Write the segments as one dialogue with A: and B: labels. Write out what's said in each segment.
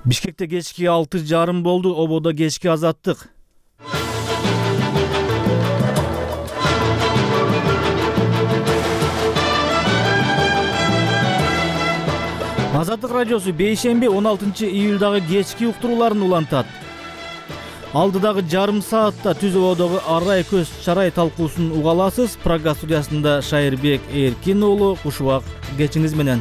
A: Бишкекте кечки 6:30 болду. Ободо кечки азаттык. Азаттык радиосу бейшемби 16-июлдагы кечки уктурууларын улантат. Алдыдагы жарым саатта Түз ободогу арай көз чарай талкуусун уга аласыз. Прага студиясында Шайырбек Эркин уулу кушубак кечиңиз менен.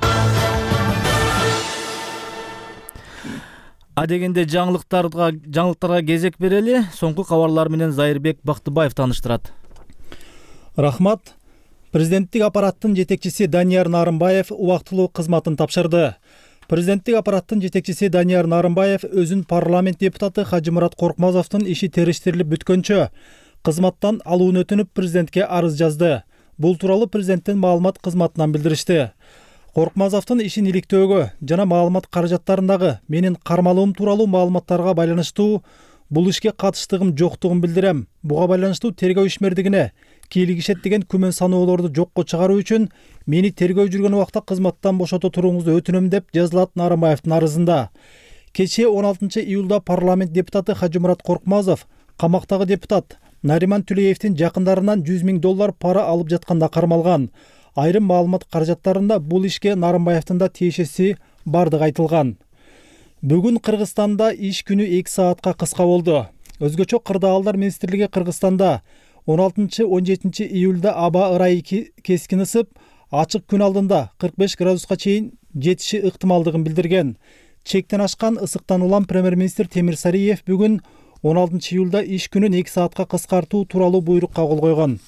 A: Адегенде жаңылыктарга кезек берели. Соңку кабарлар менен Зайырбек Бактыбаев таныштырат.
B: Рахмат. Президенттик аппараттын жетекчиси Данияр Нарымбаев убактылуу кызматын тапшырды. Президенттик аппараттын жетекчиси Данияр Нарымбаев өзүн парламент депутаты Хажымурат Коркмазовдун иши териштирилип бүткөнчө кызматтан алуун өтүнүп президентке арыз жазды. Бул тууралуу президенттин маалымат кызматынан билдиришти. Коркмазовдун ишин иликтөөгө жана маалымат каражаттарындагы менин кармалуум тууралуу маалыматтарга байланыштуу бул ишке катыштыгым жоктугун билдирем. Буга байланыштуу тергөө ишмердигине кийлигишет деген күмөн саноолорду жокко чыгаруу үчүн мени тергөө жүргөн убакта кызматтан бошото турууңузду өтүнөм деп жазылат Нарымбаевдин арызында. Кечээ 16-июлда парламент депутаты Хажымурат Коркмазов камактагы депутат Нариман Түлеевдин жакындарынан $100,000 пара алып жатканда кармалган. Айрым маалымат каражаттарында бул ишке Нарымбаевдин да тиешеси бардыгы айтылган. Бүгүн Кыргызстанда иш күнү 2 саатка кыска болду. Өзгөчө Кырдаалдар министрлиги Кыргызстанда 16-17 июлда аба ырайы кескин ысып, ачык күн алдында 45 градуска чейин жетиши ыктымалдыгын билдирген. Чектен ашкан ысыктан улам премьер-министр Темир Сариев бүгүн 16 июлда иш күнүн 2 саатка кыскартуу тууралуу буйрукка кол койгон.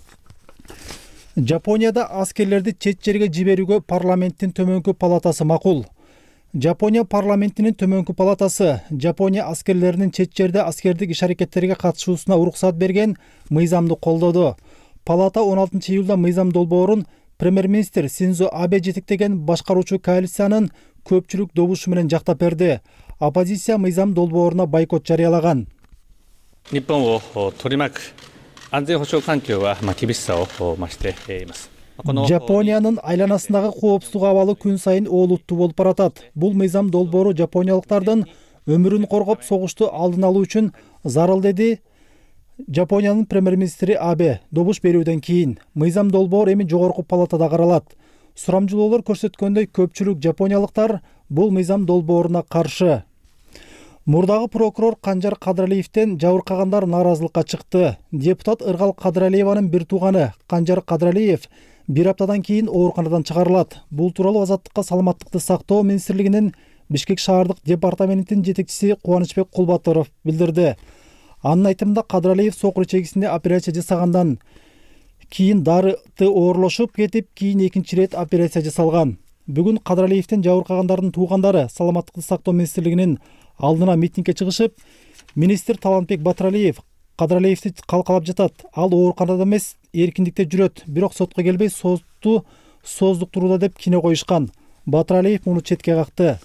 B: Жапонияда аскерлерди чет жерге жиберүүгө парламенттин төмөнкү палатасы макул. Жапония парламентинин төмөнкү палатасы Жапония аскерлеринин чет жерде аскердик иш-аракеттерге катышуусуна уруксат берген мыйзамды колдоду. Палата 16 июлда мыйзам долбоорун премьер-министр Синдзо Абе жетектеген башкаруучу коалициянын көпчүлүк добушу менен жактап берди. Оппозиция мыйзам долбооруна бойкот жарыялаган.
C: 日本を取り巻く安全保障環境は厳しさを増しています。
B: Жапониянын айланасындагы коопсуздук абалы күн сайын олуттуу болуп баратат. Бул мыйзам долбоору жапониялыктардын өмүрүн коргоп согушту алдын алуу үчүн зарыл, деди Жапониянын премьер-министри Абе добуш берүүдөн кийин. Мыйзам долбоор эми жогорку палатада каралат. Сурамжылоолор көрсөткөндөй көпчүлүк жапониялыктар бул мыйзам долбооруна каршы. Мурдагы прокурор Канжар Кадралиевден жабыркагандар нааразылыкка чыкты. Депутат Ыргал Кадралиеванын бир тууганы Канжар Кадралиев 1 аптадан кийин ооруканадан чыгарылат. Бул тууралуу Азаттыкка саламаттыкты сактоо министрлигинин Бишкек шаардык департаментинин жетекчиси Кубанычбек Кулбатыров билдирди. Анын айтымында Кадралиев сокур чегисинде операция жасагандан кийин дарыты оорлошуп кетип, кийин экинчи ирет операция жасалган. Бүгүн Кадралиевден жабыркагандардын туугандары саламаттыкты сактоо министрлигинин алдына митингге чыгышып, министр Талантбек Батыралиев Кадралиевди калкалап жатат. Ал ооруканада эмес, эркиндикте жүрөт, бирок сотко келбей сотту создуктурууда деп кине коюшкан. Батыралиев муну четке какты.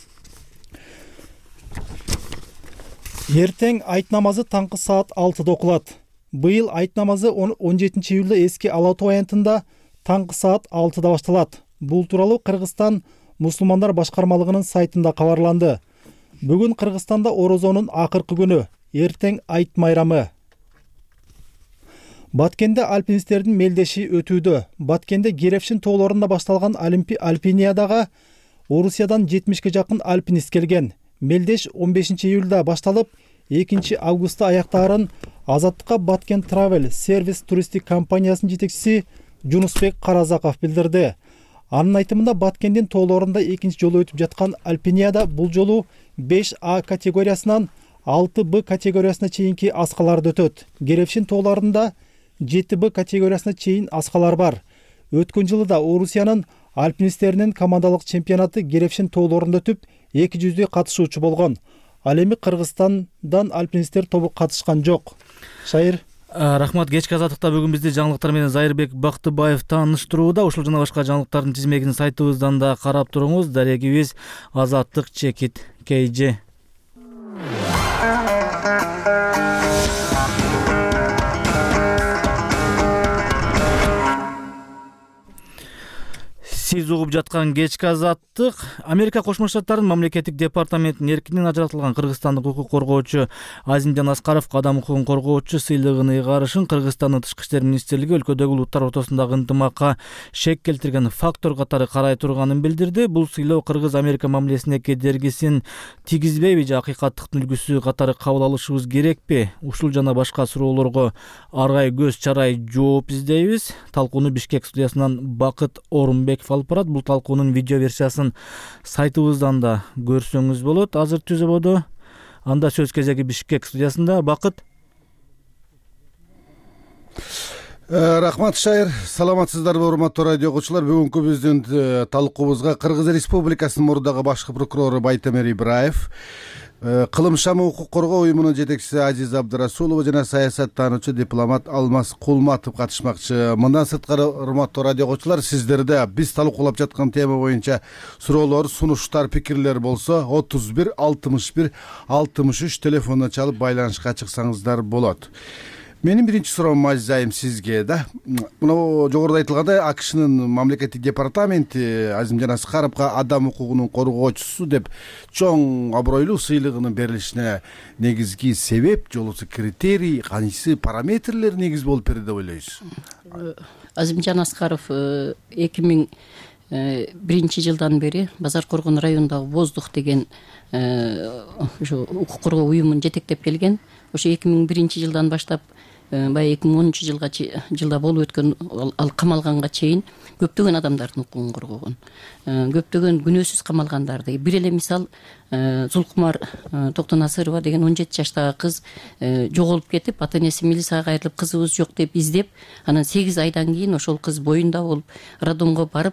B: Эртең айт намазы таңкы саат 6-да окулат. Быйыл айт намазы 17 июлда эски Ала Тоо аянтында таңкы саат 6-да башталат. Бул тууралуу Кыргызстан мусулмандар башкармалыгынын сайтында кабарланды. Бүгүн Кыргызстанда орозонун акыркы күнү, эртең айт майрамы. Баткенде альпинисттердин мелдеши өтүүдө. Баткенде Геревшин тоолорунда башталган альпиниядага Орусиядан 70-ке жакын альпинист келген. Мелдеш 15 июлда башталып, 2 августта аяктаарын Азаттыкка Баткен Travel сервис туристтик компаниясынын жетекчиси Жунусбек Каразаков билдирди. Анын айтымында Баткендин тоолорунда экинчи жолу өтүп жаткан альпинияда бул жолу 5А категориясынан 6Б категориясына чейинки аскаларды өтөт. Геревшин тоолорунда 7Б категориясына чейин аскалар бар. Өткөн жылы да Орусиянын альпинисттеринин командалык чемпионаты Геревшин тоолорунда өтүп, 200 катышуучу болгон. Ал эми Кыргызстандан альпинисттер тобу катышкан жок. Шайыр.
A: Рахмат. Кечки азаттыкта бүгүн бизди жаңылыктар менен Зайырбек Бактыбаев тааныштырууда. Ушул жана башка жаңылыктардын тизмегин сайтыбыздан да карап туруңуз. Дарегибиз azattik.kj. Сиз угуп жаткан кечки азаттык. Америка Кошмо Штаттарынын мамлекеттик департаментинин эркинен ажыратылган кыргызстандык укук коргоочу Азимжан Аскаров адам укугун коргоочу сыйлыгын ыйгарышын Кыргызстандын Тышкы иштер министрлиги өлкөдөгү улуттар ортосундагы ынтымакка шек келтирген фактор катары карай турганын билдирди. Бул сыйлоо Кыргыз-Америка мамилесине кедергисин тийгизбейби же акыйкаттыктын үлгүсү катары кабыл алышыбыз керекпи? Ушул жана башка суроолорго аргай көз чарай жооп издейбиз. Талкууну Бишкек студиясынан Бакыт Орунбеков алып барат. Бул талкуунун видео версиясын сайтыбыздан да көрсөңүз болот. Азыр түзөбөдө. Анда сөз кезеги Бишкек студиясында. Бакыт.
D: Рахмат Шайыр, саламатсыздарбы урматтуу радио окуучулар. Бүгүнкү биздин талкуубузга Кыргыз Республикасынын мурдагы башкы прокурору Байтемир Ибраев, Кылым шамы укук коргоо уюмунун жетекчиси Азиза Абдырасулова жана саясаттануучу дипломат Алмаз Кулматов катышмакчы. Мындан сырткары урматтуу радио окуучулар, сиздерде биз талкуулап жаткан тема боюнча суроолор, сунуштар, пикирлер болсо 31 61 63 телефонуна чалып байланышка чыксаңыздар болот. Менин биринчи суроом Азиз айым сизге да. Мына жогоруда айтылгандай, АКШнын мамлекеттик департаменти Азимжан Аскаровго адам укугунун коргоочусу деп чоң абройлуу сыйлыгынын берилишине негизги себеп, жолусу критерий, кайсы параметрлер негиз болуп берди деп ойлойсуз?
E: Азимжан Аскаров 2001 жылдан бери Базар Коргон районундагы Воздух деген ошо укук коргоо уюмун жетектеп келген. Ошо 2001 жылдан баштап баягы 2010 жылда болуп өткөн ал камалганга чейин көптөгөн адамдардын укугун коргогон. Көптөгөн күнөөсүз камалгандарды. Бир эле мисал Зулкумар Токтонасырова деген 17 жаштагы кыз жоголуп кетип, ата-энеси милицияга кайрылып, кызыбыз жок деп издеп, анан 8 айдан кийин ошол кыз боюнда болуп, роддомго барып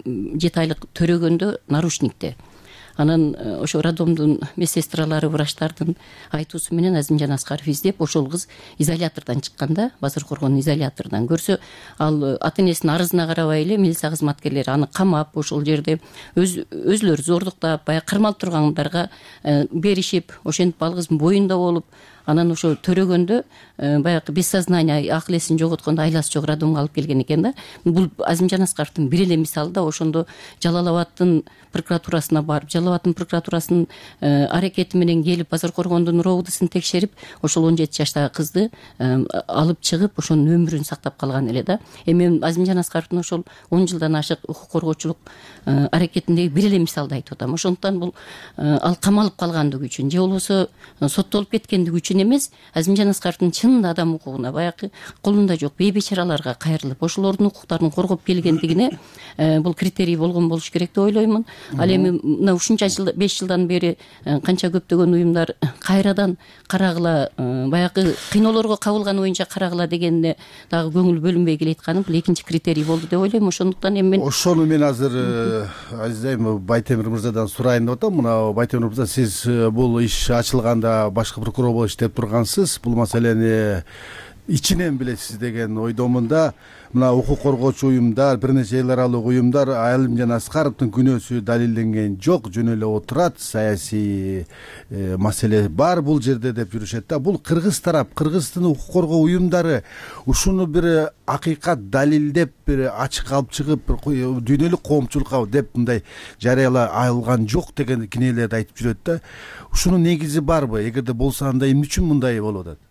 E: 7 айлык төрөгөндө нарушникте. Анан ошо роддомдун медсестралары, врачтардын айтуусу менен Азимжан Аскаров издеп, ошол кыз изолятордон чыкканда, Базар Коргон изолятордон көрсө, ал ата-энесинин арызына карабай эле милиция кызматкерлери аны камап, ошол жерде өзүлөрү зордуктап, баягы кармалып тургандарга беришип, ошентип ал кыздын боюнда болуп, анан ошо төрөгөндө баягы без сознания, акыл эсин жоготкондо айласы жок роддомго алып келген экен да. Бул Азимжан Аскаровдун бир эле мисалы да. Ошондо Жалал Абадтын прокуратурасына барып, Жалал Абадтын прокуратурасынын аракети менен келип, Базар Коргондун РОУДысын текшерип, ошол 17 жаштагы кызды алып чыгып, ошонун өмүрүн сактап калган эле да. Эми Азимжан Аскаровдун ошол 10 жылдан ашык укук коргоочулук аракетиндеги бир эле мисалды айтып атам. Ошондуктан бул ал камалып калгандыгы үчүн же болбосо соттолуп кеткендиги үчүн эмес, Азимжан Аскаровдун чынында адам укугуна, баягы колунда жок бейбечараларга кайрылып, ошолордун укуктарын коргоп келгендигине бул критерий болгон болуш керек деп ойлоймун. Ал эми мына ушунча жыл, 5 жылдан бери канча көптөгөн уюмдар кайрадан карагыла, баягы кыйноолорго кабылган боюнча карагыла дегенине дагы көңүл бөлүнбөй келатканы бул экинчи критерий болду деп ойлойм. Ошондуктан эми мен
D: ошону мен азыр Азиз айым Байтемир мырзадан сурайын деп атам. Мына Байтемир мырза, сиз бул иш ачылганда башкы прокурор болуп иштеп тургансыз, бул маселени ичинен билесиз деген ойдомун да. Мына укук коргоочу уюмдар, бир нече эл аралык уюмдар Азимжан Аскаровдун күнөөсү далилденген жок, жөн эле отурат, саясий маселе бар бул жерде деп жүрүшөт да. Бул кыргыз тарап, Кыргыздын укук коргоо уюмдары ушуну бир акыйкат далилдеп, бир ачык алып чыгып, дүйнөлүк коомчулукка деп мындай жарыялай алган жок деген кинелерди айтып жүрөт да. Ушунун негизи барбы? Эгерде болсо анда эмне үчүн мындай болуп атат?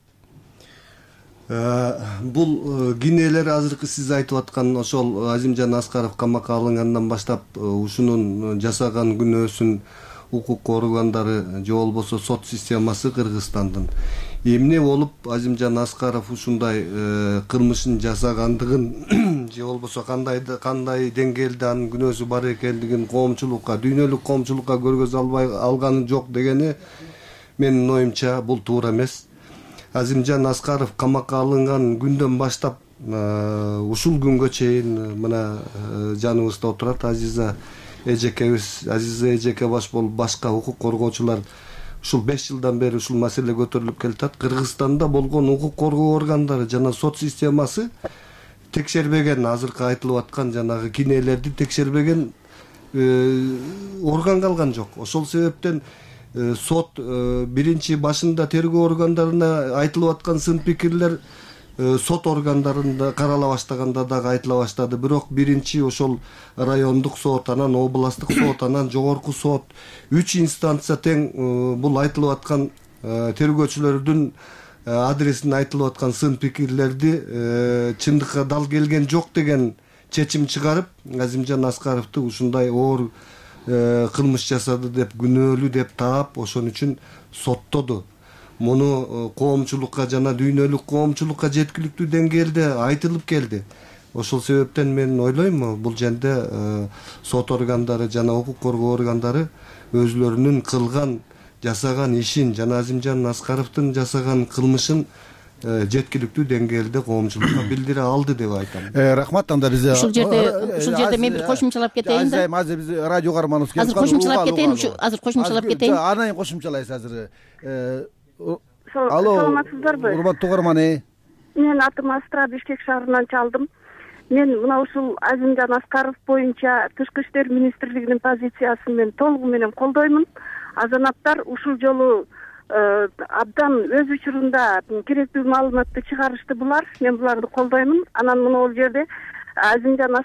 F: Бул кинелер азыркы сиз айтып аткан ошол Азимжан Аскаров камакка алынгандан баштап ушунун жасаган күнөөсүн укук коргондары же болбосо сот системасы Кыргызстандын эмне болуп Азимжан Аскаров ушундай кылмышын жасагандыгын же болбосо кандай деңгээлде анын күнөөсү бар экендигин коомчулукка, дүйнөлүк коомчулукка көргөзө албай алганы жок дегени менин оюмча бул туура эмес. Азимжан Аскаров камакка алынган күндөн баштап ушул күнгө чейин мына жаныбызда отурат Азиза эжекебиз, Азиза эжеке баш болуп башка укук коргоочулар ушул 5 жылдан бери ушул маселе көтөрүлүп келатат. Кыргызстанда болгон укук коргоо органдары жана сот системасы текшербеген, азыркы айтылып аткан жанагы кинелерди текшербеген орган калган жок. Ошол себептен сот биринчи башында тергөө органдарына айтылып аткан сын пикирлер сот органдарында карала баштаганда дагы айтыла баштады. Бирок биринчи ошол райондук сот, анан областтык сот, анан жогорку сот, 3 инстанция тең бул айтылып аткан тергөөчүлөрдүн адресине айтылып аткан сын пикирлерди чындыкка дал келген жок деген чечим чыгарып, Азимжан Аскаровду ушундай оор кылмыш жасады деп, күнөөлүү деп таап, ошон үчүн соттоду. Муну коомчулукка жана дүйнөлүк коомчулукка жеткиликтүү деңгээлде айтылып келди. Ошол себептен мен ойлойм, бул жерде сот органдары жана укук коргоо органдары өзлөрүнүн кылган, жасаган ишин жана Азимжан Аскаровдун жасаган кылмышын жеткиликтүү деңгээлде коомчулукка билдире алды деп айтам.
D: Рахмат. Анда биз
E: ушул жерде мен бир кошумчалап кетейин да.
D: Азыр биз радио каарманыбыз келип
E: азыр кошумчалап кетейин. Азыр кошумчалап кетейин.
D: Анан кошумчалайсыз азыр.
G: Саламатсыздарбы?
D: Урматтуу угарман.
G: Мен атым Астра, Бишкек шаарынан чалдым. Мен мына ушул Азимжан Аскаров боюнча Тышкы иштер министрлигинин позициясын мен толугу менен колдоймун. Азаматтар ушул жолу абдан өз учурунда керектүү маалыматты чыгарышты булар. Мен буларды колдоймун. Анан мына бул жерде Азимжан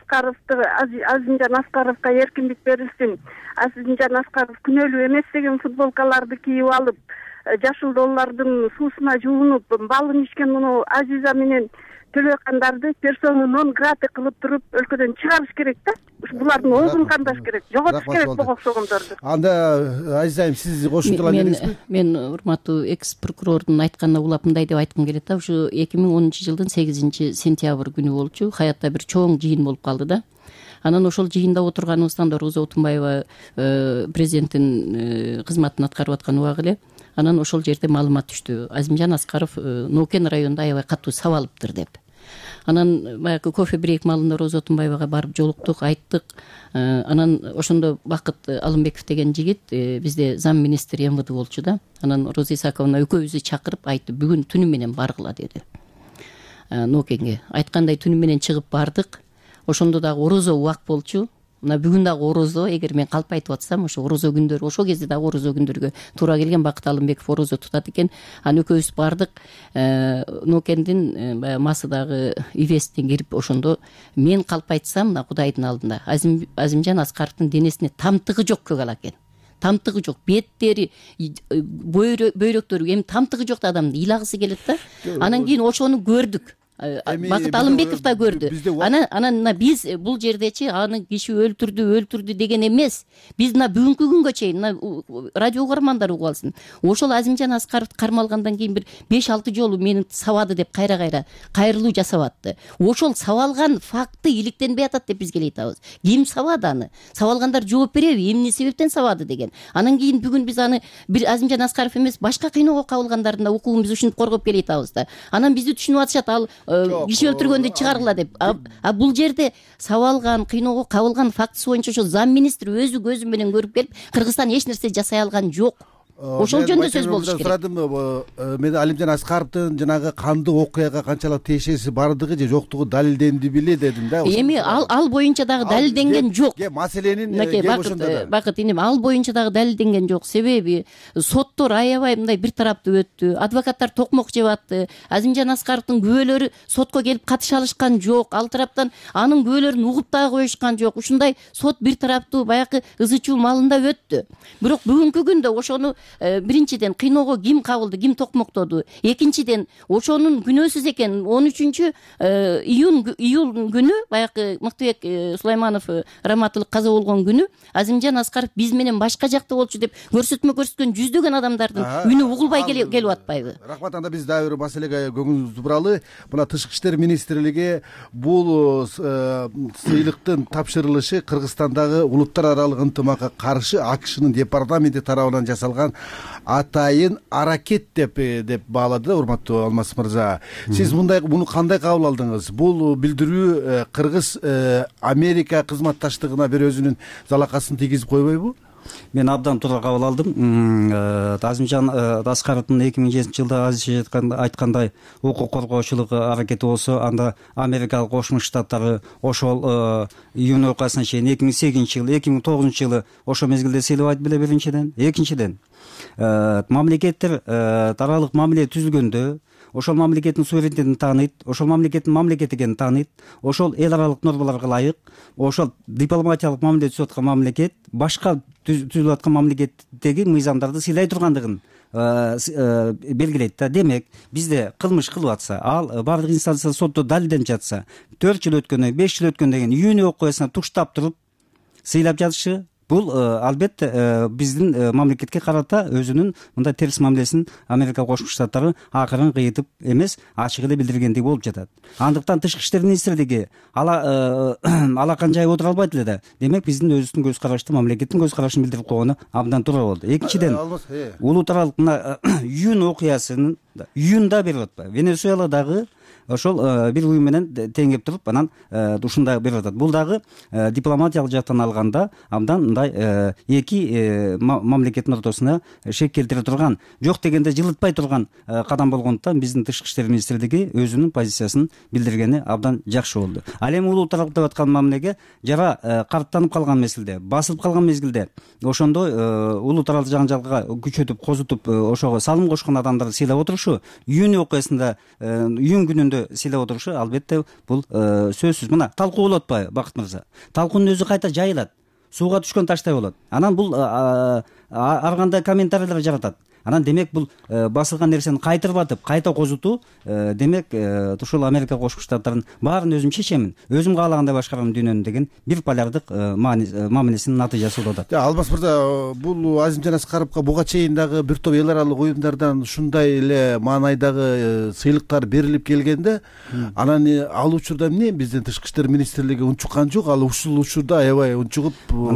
G: Аскаровго эркиндик берилсин. Азимжан Аскаров күнөөлүү эмес деген футболкаларды кийип алып, жашылдоолордун суусуна жуунуп, балын ичкен муну Азиза менен Төлөкандарды персона нон грата кылып туруп өлкөдөн чыгарыш керек да. Булардын оозун кандаш керек, жоготуш керек бул окшогондорду.
D: Анда Азиза сиз кошумчалап бериңизби?
E: Мен урматтуу экс прокурордун айтканына улап мындай деп айткым келет да. Ушу 2010-жылдын 8-сентябрь күнү болчу. Хаятта бир чоң жыйын болуп калды да. Анан ошол жыйында отурганыбыздан Роза Отунбаева президенттин кызматын аткарып аткан убагы эле. Анан ошол жерде маалымат түштү. Азимжан Аскаров Нокен районунда аябай катуу сабалыптыр деп. Анан баягы кофе брейк маалында Роза Отунбаевага барып жолуктук, айттык. Анан ошондо Бакыт Алымбеков деген жигит бизде зам министр МВД болчу да. Анан Роза Исаковна экөөбүздү чакырып айтты, бүгүн түнү менен баргыла деди. Нокенге айткандай түнү менен чыгып бардык. Ошондо дагы орозо убак болчу. Мына бүгүн дагы орозо, эгер мен калп айтып атсам, ошо орозо күндөр, ошол кезде дагы орозо күндөргө туура келген. Бакыт Алымбеков орозо тутат экен. Анан экөөбүз бардык. Нокендин баягы масыдагы ивестин кирип ошондо мен калп айтсам, мына Кудайдын алдында Азимжан Аскаровдун денесине тамтыгы жок көгал экен. Тамтыгы жок, беттери, бөйрөктөрү эми тамтыгы жок да адамдын ыйлагысы келет да. Анан кийин ошону көрдүк. Бакыт Алымбеков да көрдү. Анан биз бул жердечи аны киши өлтүрдү деген эмес. Биз мына бүгүнкү күнгө чейин радио угармандар угуп алсын. Ошол Азимжан Аскаров кармалгандан кийин бир 5-6 жолу мени сабады деп кайра кайрылуу жасап атты. Ошол сабалган факты иликтенбей атат деп биз келе атабыз. Ким сабады аны? Сабалгандар жооп береби? Эмне себептен сабады деген. Анан кийин бүгүн биз аны бир Азимжан Аскаров эмес, башка кыйноого кабылгандардын да укугун биз ушинтип коргоп келе атабыз да. Анан бизди түшүнүп атышат, ал киши өлтүргөндү чыгаргыла деп. Бул жерде сабалган, кыйноого кабылган фактысы боюнча ошо зам министр өзү көзү менен көрүп келип, Кыргызстан эч нерсе жасай алган жок. Ошол жөнүндө сөз болуш керек.
D: Сурадым, мен Алимжан Аскаровдун жанагы кандуу окуяга канчалык тиешеси бардыгы же жоктугу далилденди беле дедим да.
E: Эми ал боюнча дагы далилденген жок.
D: Маселенин
E: Бакыт инем, ал боюнча дагы далилденген жок. Себеби соттор аябай мындай бир тараптуу өттү. Адвокаттар токмок жеп атты. Азимжан Аскаровдун күбөлөрү сотко келип катыша алышкан жок. Ал тараптан анын күбөлөрүн угуп дагы коюшкан жок. Ушундай сот бир тараптуу баягы ызы чуу малында өттү. Бирок бүгүнкү күндө ошону биринчиден кыйноого ким кабылды, ким токмоктоду. Экинчиден ошонун күнөөсүз экен. 13 июль күнү баягы Мыктыбек Сулайманов раматылык каза болгон күнү Азимжан Аскаров биз менен башка жакта болчу деп көрсөтмө көрсөткөн жүздөгөн адамдардын үнү угулбай келип атпайбы?
D: Рахмат. Анда биз дагы бир маселеге көңүлүңүздү буралы. Мына Тышкы иштер министрлиги бул сыйлыктын тапшырылышы Кыргызстандагы улуттар аралык ынтымакка каршы АКШнын департаменти тарабынан жасалган атайын аракет деп баалады. Урматтуу Алмаз мырза, сиз муну кандай кабыл алдыңыз? Бул билдирүү Кыргыз Америка кызматташтыгына бир өзүнүн залакасын тийгизип койбойбу?
H: Мен абдан туура кабыл алдым. Азимжан Аскаровдун 2007-жылда Азиз айткандай укук коргоочулук аракети болсо, анда Америкалык Кошмо Штаттары ошол июнь өлкасына чейин 2008-жылы, 2009-жылы ошол мезгилде сыйлабайт беле биринчиден. Экинчиден мамлекеттер аралык мамиле түзүлгөндө ошол мамлекеттин суверенитетин тааныйт, ошол мамлекеттин мамлекет экенин тааныйт, ошол эл аралык нормаларга ылайык, ошол дипломатиялык мамиле түзүп аткан мамлекет башка түзүлүп аткан мамлекеттеги мыйзамдарды сыйлай тургандыгын белгилейт да. Демек бизде кылмыш кылып атса, ал баардык инстанция сотто далилденип жатса, 4 жыл өткөндөн 5 жыл өткөндөн кийин үйүнүн окуясына туштап туруп сыйлап жатышы, бул албетте биздин мамлекетке карата өзүнүн мындай терс мамилесин Америка Кошмо Штаттары акырын кыйытып эмес, ачык эле билдиргендей болуп жатат. Андыктан тышкы иштер министрлиги алакан жайып отура албайт эле да. Демек биздин өзүбүздүн көз карашты, мамлекеттин көз карашын билдирип койгону абдан туура болду. Экинчиден, улут аралык мына июнь окуясын июнда берип атпайбы, Венесуэладагы ошол бир уюм менен теңеп туруп анан ушундай берип атат. Бул дагы дипломатиялык жактан алганда абдан мындай эки мамлекеттин ортосуна шек келтире турган, жок дегенде жылытпай турган кадам болгондуктан биздин тышкы иштер министрлиги өзүнүн позициясын билдиргени абдан жакшы болду. Ал эми улут аралык деп аткан мамилеге жара карттанып калган мезгилде, басылып калган мезгилде ошондой улут аралык жаңжалга күчөтүп, козутуп ошого салым кошкон адамдарды сыйлап отурушу, июнь окуясында июнь күнүндө сыйлап отурушу албетте бул сөзсүз. Мына талкуу болуп атпайбы, Бакыт мырза? Талкуунун өзү кайта жайылат, сууга түшкөн таштай болот. Анан бул ар кандай комментарийлер жаратат. Анан демек бул басылган нерсени кайтырып атып, кайта козутуу, демек ушул Америка Кошмо Штаттарынын баарын өзүм чечемин, өзүм каалагандай башкарам дүйнөнү деген бир полярдык мамилесинин натыйжасы болуп атат.
D: Алмаз мырза, бул Азимжан Аскаровго буга чейин дагы бир топ эл аралык уюмдардан ушундай эле маанайдагы сыйлыктар берилип келгенде, анан ал учурда эмне биздин тышкы иштер министрлиги унчуккан жок, ал ушул учурда аябай унчугуп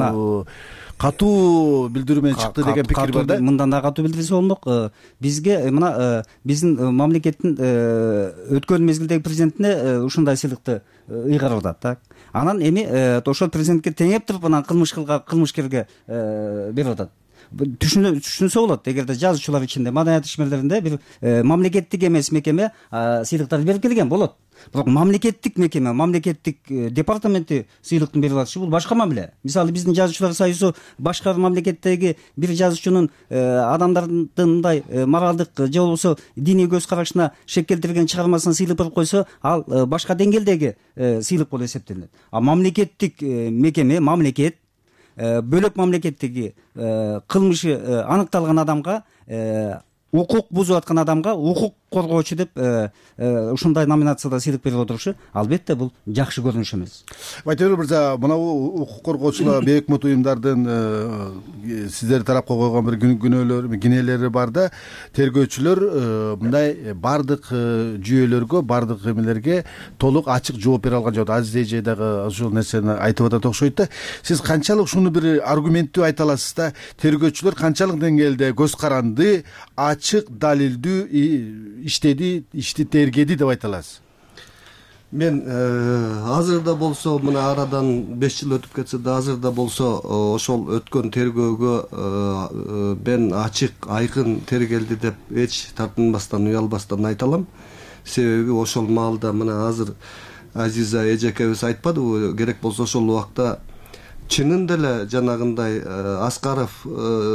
D: катуу билдирүү менен чыкты деген пикир бар да.
H: Мындан да катуу билдирсе болмок. Бизге мына биздин мамлекеттин өткөн мезгилдеги президентине ушундай сыйлыкты ыйгарып атат. Анан эми ошол президентке теңеп туруп анан кылмышкерге берип атат. Түшүнсө болот, эгерде жазуучулар ичинде, маданият ишмерлеринде бир мамлекеттик эмес мекеме сыйлыктарды берип келген болот. Бирок мамлекеттик мекеме, мамлекеттик департаменти сыйлыктын берип атышы бул башка мамиле. Мисалы биздин жазуучулар союзу башка мамлекеттеги бир жазуучунун адамдардын мындай моралдык же болбосо диний көз карашына шек келтирген чыгармасын сыйлык берип койсо, ал башка деңгээлдеги сыйлык болуп эсептелет. А мамлекеттик мекеме, мамлекет бөлөк мамлекеттеги кылмышы аныкталган адамга, укук бузуп аткан адамга укук коргоочу деп ушундай номинацияда сыйлык берип отурушу албетте бул жакшы көрүнүш эмес.
D: Байтемир мырза, мына укук коргоочулар, бейөкмөт уюмдардын сиздер тарапка койгон бир күнөөлөр, кинелери бар да, тергөөчүлөр мындай бардык жүйөлөргө, бардык эмелерге толук ачык жооп бере алган жок. Азиз эже дагы ушул нерсени айтып атат окшойт да. Сиз канчалык ушуну бир аргументтүү айта аласыз да? Тергөөчүлөр канчалык деңгээлде көз каранды, ачык, далилдүү иштеди, ишти тергеди деп айта аласыз?
F: Мен азырда болсо, мына арадан 5 жыл өтүп кетсе да, азырда болсо ошол өткөн тергөөгө мен ачык, айкын тергелди деп эч тартынбастан, уялбастан айта алам. Себеби ошол маалда мына азыр Азиза эжекебиз айтпадыбы, керек болсо ошол убакта чынында эле жанагындай Аскаров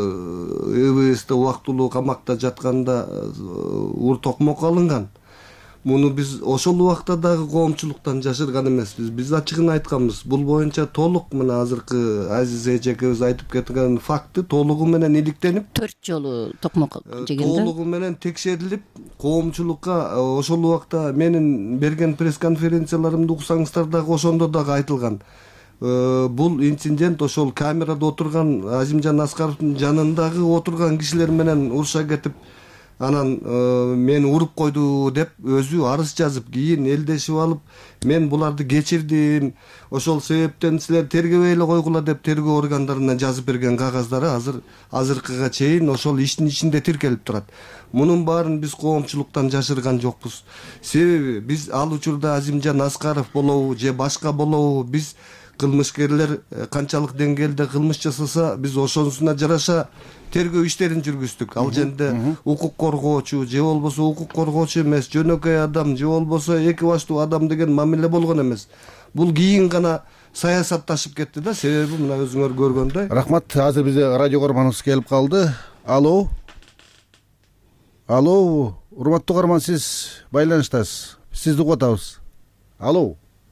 F: ЭВСте убактылуу камакта жатканда ур токмок алынган. Муну биз ошол убакта дагы коомчулуктан жашырган эмеспиз. Биз ачыгын айтканбыз. Бул боюнча толук мына азыркы Азиз эжекебиз айтып кеткен факты толугу менен иликтенип,
E: 4 жолу токмок жеген да.
F: Толугу менен текшерилип, коомчулукка ошол убакта менин берген пресс-конференцияларымды уксаңыздар дагы ошондо дагы айтылган. Бул инцидент ошол камерада отурган Азимжан Аскаровдун жанындагы отурган кишилер менен уруша кетип, анан мени уруп койду деп өзү арыз жазып, кийин элдешип алып, мен буларды кечирдим, ошол себептен силер тергебей эле койгула деп тергөө органдарына жазып берген кагаздары азыркыга чейин ошол иштин ичинде тиркелип турат. Мунун баарын биз коомчулуктан жашырган жокпуз. Себеби биз ал учурда Азимжан Аскаров болобу же башка болобу, биз кылмышкерлер канчалык деңгээлде кылмыш жасаса, биз ошонусуна жараша тергөө иштерин жүргүздүк. Ал жерде укук коргоочу же болбосо укук коргоочу эмес, жөнөкөй адам же болбосо эки баштуу адам деген мамиле болгон эмес. Бул кийин гана саясатташып кетти да, себеби мына өзүңөр көргөндөй.
D: Рахмат. Азыр бизде радио көрөрманыбыз келип калды. Алло, урматтуу угарман, сиз байланыштасыз, сизди угуп атабыз. Алло.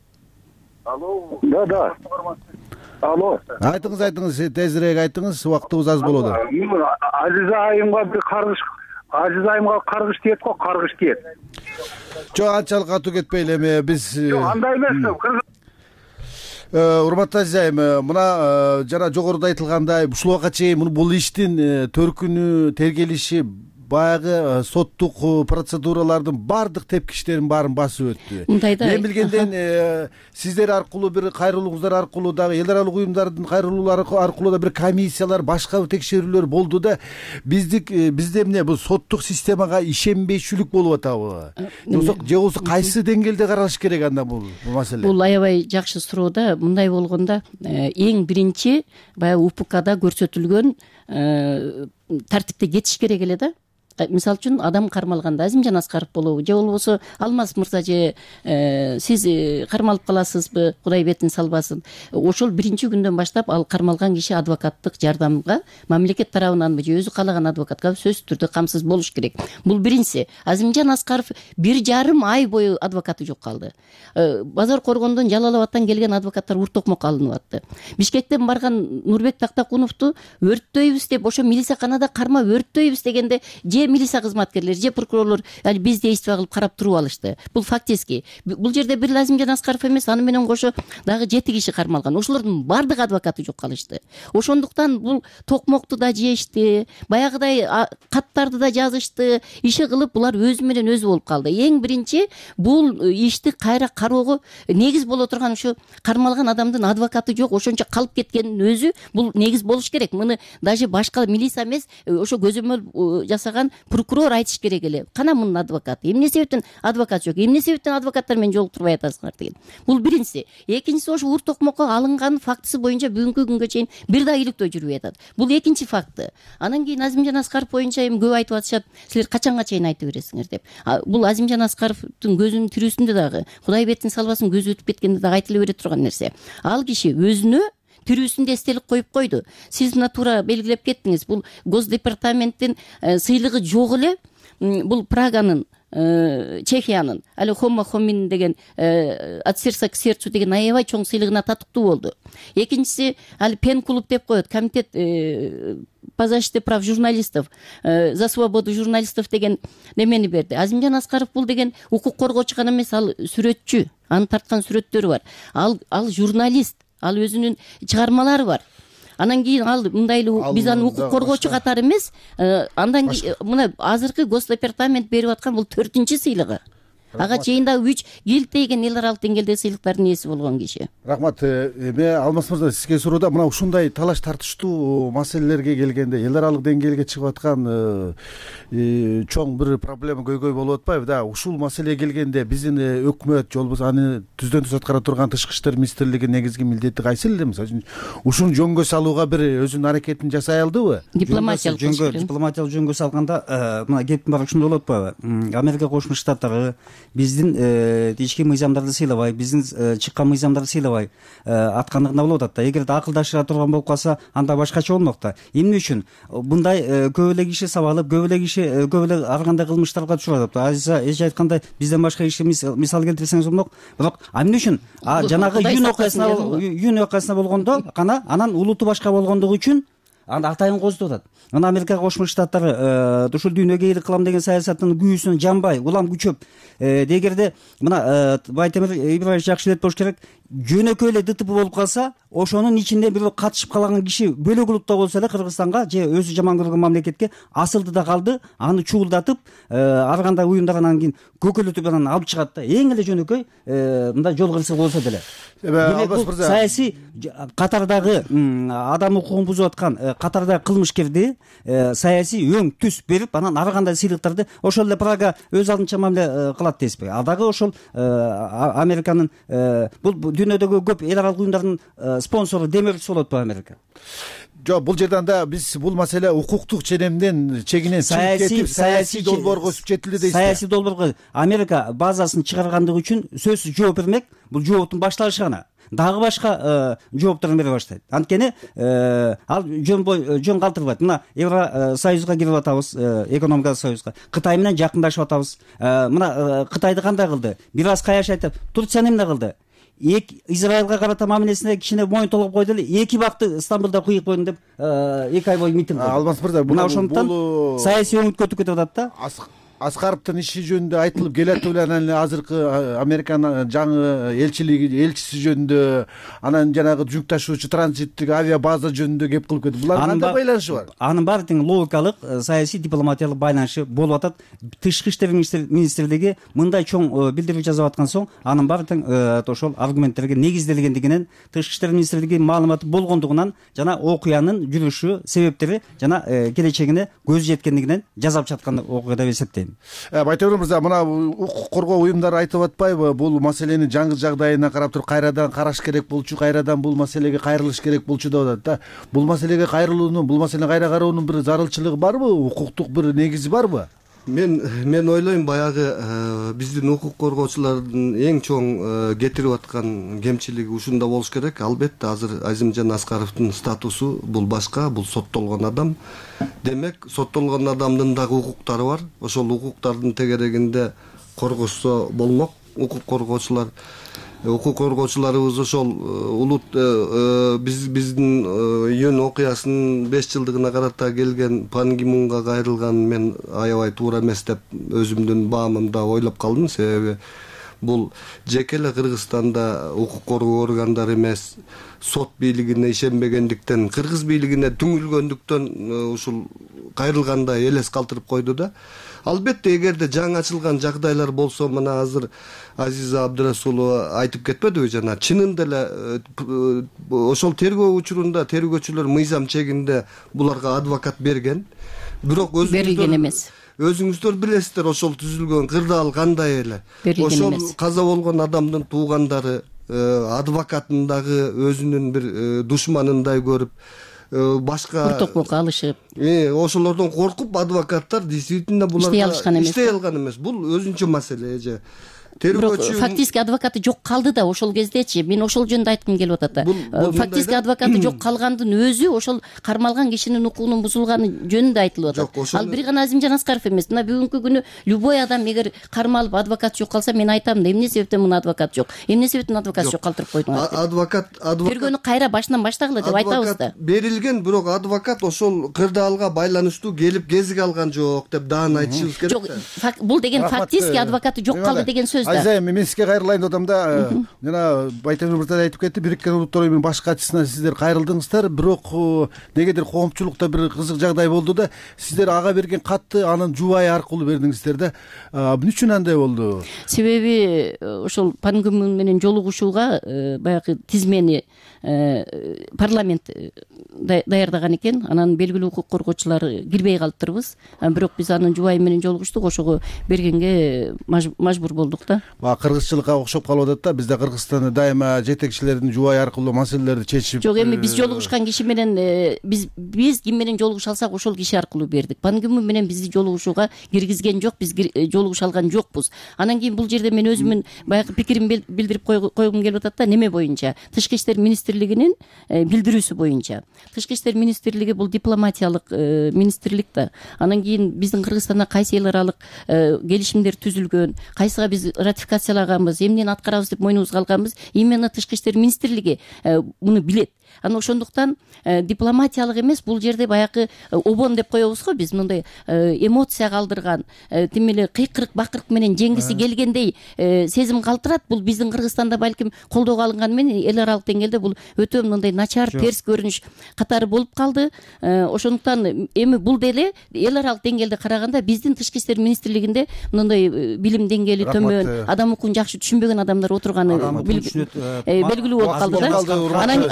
I: Да. Алло.
D: Айтыңыз, тезирээк айтыңыз, убактыбыз аз болот.
I: Азиза айымга каргыш тиет го, каргыш тиет.
D: Жок, анчалык катуу кетпейли, эми биз.
I: Жок, андай эмес.
D: Урматтуу Азиза айым, мына жана жогоруда айтылгандай, ушул убакка чейин бул иштин төркүнү, тергелиши, баягы соттук процедуралардын баардык тепкичтерин баарын басып өттү. Мен билгенден сиздер аркылуу, бир кайрылууңуздар аркылуу дагы эл аралык уюмдардын кайрылуулары аркылуу да бир комиссиялар, башка текшерүүлөр болду да, бизде эмне бул соттук системага ишенбейчүлүк болуп атабы? же болбосо кайсы деңгээлде каралыш керек анда бул маселе?
E: Бул аябай жакшы суроо да. Мындай болгондо эң биринчи баягы УПКда көрсөтүлгөн тартипте кетиш керек эле да. Мисалы үчүн адам кармалганда Азимжан Аскаров болобу, же болбосо Алмаз мырза, же сиз кармалып каласызбы, Кудай бетин салбасын. Ошол биринчи күндөн баштап ал кармалган киши адвокаттык жардамга мамлекет тарабынан же өзү каалаган адвокатка сөзсүз түрдө камсыз болуш керек. Бул биринчиси. Азимжан Аскаров 1,5 ай бою адвокаты жок калды. Базар Коргондон, Жалал Абадтан келген адвокаттар уртокмокко алынып атты. Бишкектен барган Нурбек Тактакуновду өрттөйбүз деп, ошо милицияканада карма өрттөйбүз дегенде, же милиция кызматкерлери, же прокурорлор биз действия кылып карап туруп алышты. Бул фактически. Бул жерде бир Азимжан Аскаров эмес, аны менен кошо дагы 7 киши кармалган. Ошолордун бардык адвокаты жок калышты. Ошондуктан бул токмокту да жешти, баягыдай каттарды да жазышты, иши кылып булар өзү менен өзү болуп калды. Эң биринчи бул ишти кайра кароого негиз боло турган ушу кармалган адамдын адвокаты жок, ошончо калып кеткенин өзү бул негиз болуш керек. Муну даже башка милиция эмес, ошо көзөмөл жасаган прокурор айтыш керек эле. Кана мунун адвокаты, эмне себептен адвокат жок, эмне себептен адвокаттар менен жолуктурбай атасыңар деген. Бул биринчиси. Экинчиси, ошо уртокмокко алынган фактысы боюнча бүгүнкү күнгө чейин бир да иликтөө жүрбөй атат. Бул экинчи факты. Анан кийин Азимжан Аскаров боюнча эми көп айтып атышат, силер качанга чейин айта бересиңер деп. Бул Азимжан Аскаровдун көзүнүн тирүүсүндө дагы, Кудай бетин салбасын, көзү өтүп кеткенде дагы айтыла бере турган нерсе. Ал киши өзүнө тирүүсүндө эстелик коюп койду. Сиз мына туура белгилеп кеттиңиз. Бул Госдепартаменттин сыйлыгы жок эле. Бул Праганын, Чехиянын али Хома Хомин деген от сердца к сердцу деген аябай чоң сыйлыгына татыктуу болду. Экинчиси, али Пен клуб деп коет, комитет по защите прав журналистов, за свободу журналистов деген немени берди. Азимжан Аскаров бул деген укук коргоочу гана эмес, ал сүрөтчү, анын тарткан сүрөттөрү бар. Ал журналист, ал өзүнүн чыгармалары бар. Анан кийин ал мындай эле биз аны укук коргоочу катары эмес, андан кийин мына азыркы Госдепартамент берип аткан бул 4-чү сыйлыгы. Ага чейин дагы 3 килтейген эл аралык деңгээлде сыйлыктардын ээси болгон киши.
D: Рахмат. Алмаз мырза, сизге суроодо мына ушундай талаш тартыштуу маселелерге келгенде эл аралык деңгээлге чыгып аткан чоң бир проблема көйгөй болуп атпайбы да? Ушул маселеге келгенде биздин өкмөт, же болбосо аны түздөн түз аткара турган Тышкы иштер министрлиги негизги милдети кайсы эле? Мисалы ушуну жөнгө салууга бир өзүнүн аракетин жасай алдыбы?
H: Дипломатиялык жөнгө салганда мына кептин баары ушундай болуп атпайбы? Америка Кошмо Штаттары биздин ички мыйзамдарды сыйлабай, биздин чыккан мыйзамдарды сыйлабай аткандыгында болуп атат да. Эгерде акылдашыра турган болуп калса, анда башкача болмок да. Эмне үчүн мындай көп эле киши сабалып, көп эле ар кандай кылмыштарга түшүрүп атат. Азиза эже айткандай, бизден башка киши мисал келтирсеңиз болмок. Бирок эмне үчүн жанагы июнь окуясына болгондо гана анан улуту башка болгондугу үчүн анда атайын козутуп атат. Мына Америка Кошмо Штаттары ушул дүйнөгө ийгилик кылам деген саясаттын күйүүсүн жанбай, улам күчөп, дегерде мына Байтемир Ибраевич жакшы эле болуш керек. Жөнөкөй эле ДТП болуп калса, ошонун ичинде бирөө катышып калаган киши бөлөк улутта болсо эле Кыргызстанга же өзү жаман көргөн мамлекетке асылды да калды, аны чуулдатып, ар кандай уюмдар анан кийин көкөлөтүп анан алып чыгат да. Эң эле жөнөкөй мындай жол кырсык болсо деле. Саясий катардагы адам укугун бузуп аткан катардагы кылмышкерди саясий өң түс берип, анан ар кандай сыйлыктарды ошол эле Прага өз алдынча мамиле кылат дейсизби? Дагы ошол Американын бул дүйнөдөгү көп эл аралык уюмдардын спонсору, демөөрчүсү болуп атпайбы Америка?
D: жок, бул жерден да биз бул маселе укуктук ченемден чегинен чыгып кетип саясий долбоорго өсүп жетилди дейсиз.
H: Саясий долбоорго Америка базасын чыгаргандыгы үчүн сөзсүз жооп бермек. Бул жооптун башталышы гана. Дагы башка жооптарын бере баштайт. Анткени ал жөн калтырбайт. Мына Евро союзга кирип атабыз, экономикалык союзга. Кытай менен жакындашып атабыз. Мына Кытайды кандай кылды? Бир аз каяш айтып, Турцияны эмне кылды? Израилга карата мамилесине кичине моюн толуп койду эле, 2 бакты Стамбулда куюп койдум деп 2 ай бою митинг кылды.
D: Алмаз мырза,
H: мына ошондуктан саясий өңүткө өтүп атат да.
D: Аскаровдун иши жөнүндө айтылып келатып эле, анан азыркы Американын жаңы элчиси жөнүндө, анан жанагы жүк ташуучу транзиттик авиа база жөнүндө кеп кылып кетти. Булардын кандай байланышы бар?
H: Анын баары тең логикалык, саясий, дипломатиялык байланышы болуп атат. Тышкы иштер министрлиги мындай чоң билдирүү жазып аткан соң, анын баары тең ошол аргументтерге негизделгендигинен, тышкы иштер министрлиги маалыматы болгондугунан жана окуянын жүрүшү, себептери жана келечегине көзү жеткендигинен жазап жаткан окуя деп эсептейм.
D: Байтемир мырза, мына укук коргоо уюмдары айтып атпайбы, бул маселени жаңы жагдайына карап туруп кайрадан караш керек болчу, кайрадан бул маселеге кайрылыш керек болчу деп атат да. Бул маселеге кайрылуунун, бул маселени кайра кароонун бир зарылчылыгы барбы? Укуктук бир негизи барбы?
F: Мен ойлойм, баягы биздин укук коргоочулардын эң чоң кетирип аткан кемчилиги ушунда болуш керек. Албетте азыр Азимжан Аскаровдун статусу бул башка, бул соттолгон адам. Демек, соттолгон адамдын дагы укуктары бар. Ошол укуктардын тегерегинде коргошсо болмок. Укук коргоочуларыбыз ошол улут биздин июнь окуясынын 5 жылдыгына карата келген Пан Ги Мунга кайрылган мен аябай туура эмес деп өзүмдүн баамымда ойлоп калдым. Себеби бул жеке эле Кыргызстанда укук коргоо органдары эмес, сот бийлигине ишенбегендиктен, кыргыз бийлигине түңүлгөндүктөн ушул кайрылгандай элес калтырып койду да. Албетте, эгерде жаңы ачылган жагдайлар болсо, мына азыр Азиза Абдырасулова айтып кетпедиби жана, чынында эле ошол тергөө учурунда тергөөчүлөр мыйзам чегинде буларга адвокат берген. Бирок
E: берилген эмес.
F: Өзүңүздөр билесиздер, ошол түзүлгөн кырдаал кандай эле. Ошол каза болгон адамдын туугандары адвокатын дагы өзүнүн бир душманындай көрүп, башка
E: ортокко алышып,
F: ошолордон коркуп адвокаттар действительно буларга иштей алган эмес. Бул өзүнчө маселе же.
E: Фактически адвокаты жок калды да ошол кездечи. Мен ошол жөнүндө айткым келип атат да. Фактически адвокаты жок калгандын өзү ошол кармалган кишинин укугунун бузулганы жөнүндө айтылып атат. Ал бир гана Азимжан Аскаров эмес. Мына бүгүнкү күнү любой адам эгер кармалып адвокат жок калса, мен айтам да, эмне себептен муну адвокат жок? Эмне себептен адвокат жок калтырып койдуңар?
F: Адвокат
E: тергөөнү кайра башынан баштагыла деп айтабыз да.
F: Берилген, бирок адвокат ошол кырдаалга байланыштуу келип кезиге алган жок деп даан айтышыбыз керек да.
E: Жок, бул деген фактически адвокаты жок калды деген сөз да.
D: Айза, мен сизге кайрылайын деп атам да. Жана Байтемир мырза айтып кетти, Бириккен Улуттар Уюмунун баш катчысына сиздер кайрылдыңыздар, бирок негедир коомчулукта бир кызык жагдай болду да. Сиздер ага берген катты анын жубайы аркылуу бердиңиздер да. Эмне үчүн андай болду?
E: Себеби ошол Пан Ги Мун менен жолугушууга баягы тизмени парламент даярдаган экен. Анан белгилүү укук коргоочулар кирбей калыптырбыз. Бирок биз анын жубайы менен жолугуштук, ошого бергенге мажбур болдук да.
D: Кыргызчылыкка окшоп калып атат да. Бизде Кыргызстанда дайыма жетекчилердин жубайы аркылуу маселелерди чечип.
E: Жок, эми биз жолугушкан киши менен биз ким менен жолугуша алсак ошол киши аркылуу бердик. Пан Ги Мун менен бизди жолугушууга киргизген жок, биз жолугуша алган жокпуз. Анан кийин бул жерде мен өзүмүн баягы пикиримди билдирип койгум келип атат да. Неме боюнча? Тышкы иштер министрлигинин билдирүүсү боюнча. Тышкы иштер министрлиги бул дипломатиялык министрлик да. Анан кийин биздин Кыргызстанда кайсы эл аралык келишимдер түзүлгөн, кайсыга биз ратификациялаганбыз, эмнени аткарабыз деп мойнубузга алганбыз, именно Тышкы иштер министрлиги муну билет. Анан ошондуктан дипломатиялык эмес, бул жерде баягы обон деп коебуз го биз, мындай эмоция калдырган, тим эле кыйкырык бакырык менен жеңгиси келгендей сезим калтырат. Бул биздин Кыргызстанда балким колдоого алынганы менен эл аралык деңгээлде бул өтө мындай начар, терс көрүнүш катары болуп калды. Ошондуктан эми бул деле эл аралык деңгээлде караганда биздин Тышкы иштер министрлигинде мындай билим деңгээли төмөн, адам укугун жакшы түшүнбөгөн адамдар отурганы белгилүү болуп калды да. Анан кийин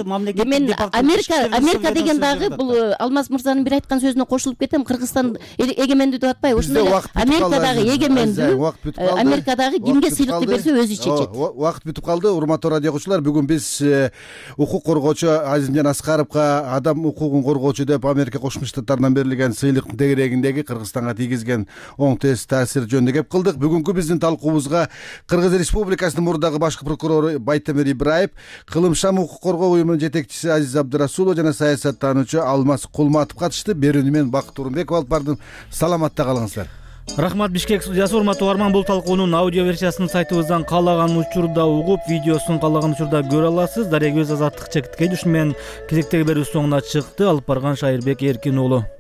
E: Америка деген дагы бул Алмаз мырзанын бир айткан сөзүнө кошулуп кетем. Кыргызстан эгемендүү деп атпайбы, ошондой эле Америка дагы эгемендүү. Америка дагы кимге сыйлыкты берсе өзү чечет.
D: Убакыт бүтүп калды. Урматтуу радио окуучулар, бүгүн биз укук коргоочу Азимжан Аскаровго адам укугун коргоочу деп Америка Кошмо Штаттарынан берилген сыйлыктын тегерегиндеги Кыргызстанга тийгизген оң таасир жөнүндө кеп кылдык. Бүгүнкү биздин талкуубузга Кыргыз Республикасынын мурдагы башкы прокурору Байтемир Ибраев, Кылымшам укук коргоо уюмунун жетекчиси Азиз Абдырасулов жана саясаттануучу Алмаз Кулматов катышты. Берүүнү мен Бакыт Турунбеков алып бардым. Саламатта калыңыздар.
A: Рахмат Бишкек студиясы. Урматтуу угарман, бул талкуунун аудио версиясын сайтыбыздан каалаган учурда угуп, видеосун каалаган учурда көрө аласыз. Дарыгөз Азаттык чекиткей ушуну менен кезектеги берүү соңуна чыкты. Алып барган Шайырбек Эркин уулу.